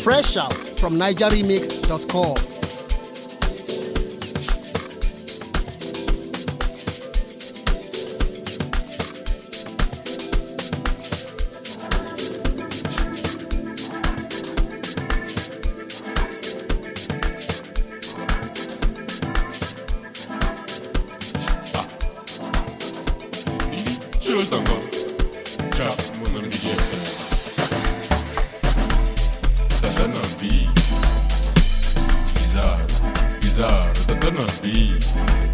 Fresh out from NigerRemix.com. Just a go, chop Mozambique. Tata na beat, bizarre. Tata na beat.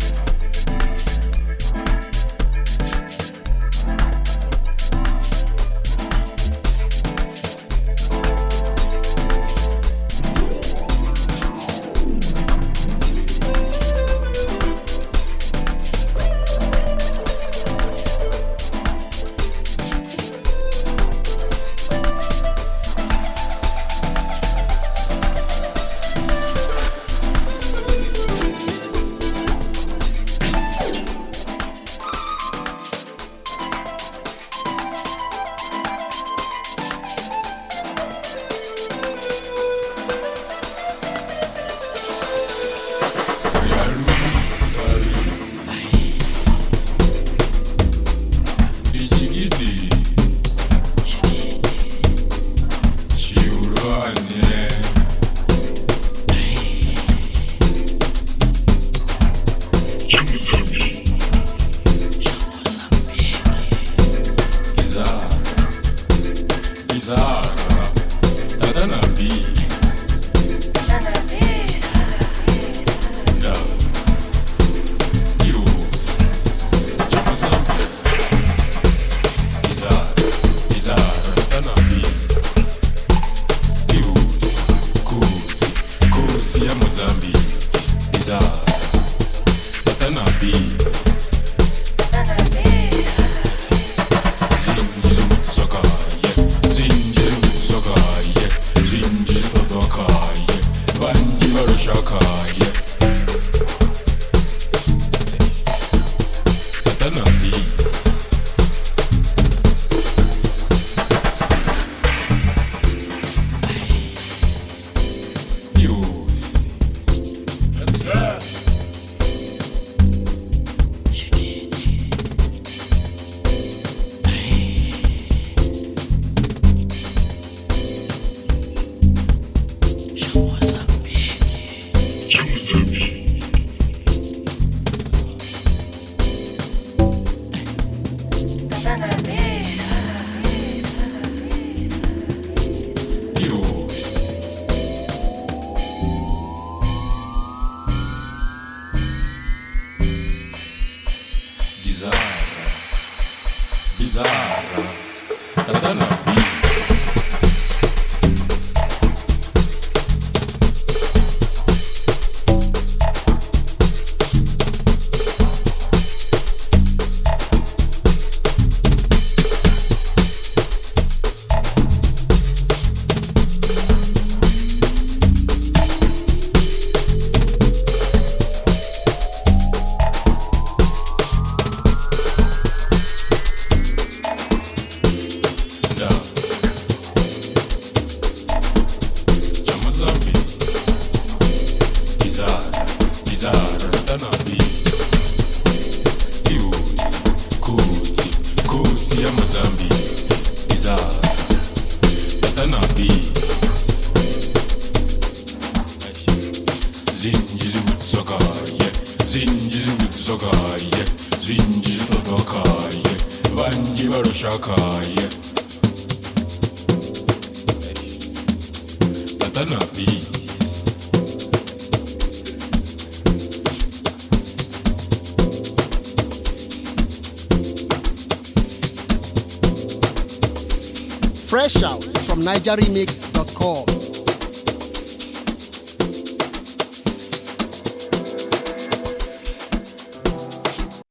Bizarra, tata na beat. Bizarre, tata na beat. Kusi ya Mozambique. Bizarre, tata na beat. Zinjiri with soka, yeah. Zinjiri with soka, yeah. Zinjiri totoka, yeah. Vanji varoshaka, yeah. Tata na beat. Fresh out from NigerRemix.com.